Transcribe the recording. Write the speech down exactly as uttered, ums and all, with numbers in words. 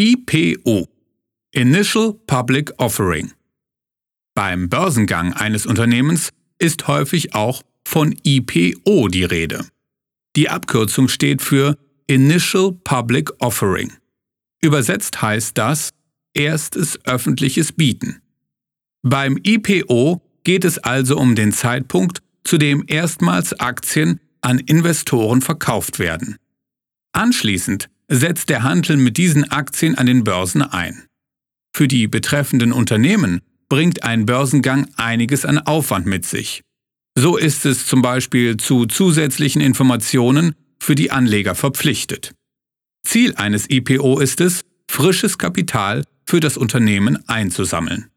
I P O – Initial Public Offering. Beim Börsengang eines Unternehmens ist häufig auch von I P O die Rede. Die Abkürzung steht für Initial Public Offering. Übersetzt heißt das erstes öffentliches Bieten. Beim I P O geht es also um den Zeitpunkt, zu dem erstmals Aktien an Investoren verkauft werden. Anschließend setzt der Handel mit diesen Aktien an den Börsen ein. Für die betreffenden Unternehmen bringt ein Börsengang einiges an Aufwand mit sich. So ist es zum Beispiel zu zusätzlichen Informationen für die Anleger verpflichtet. Ziel eines I P O ist es, frisches Kapital für das Unternehmen einzusammeln.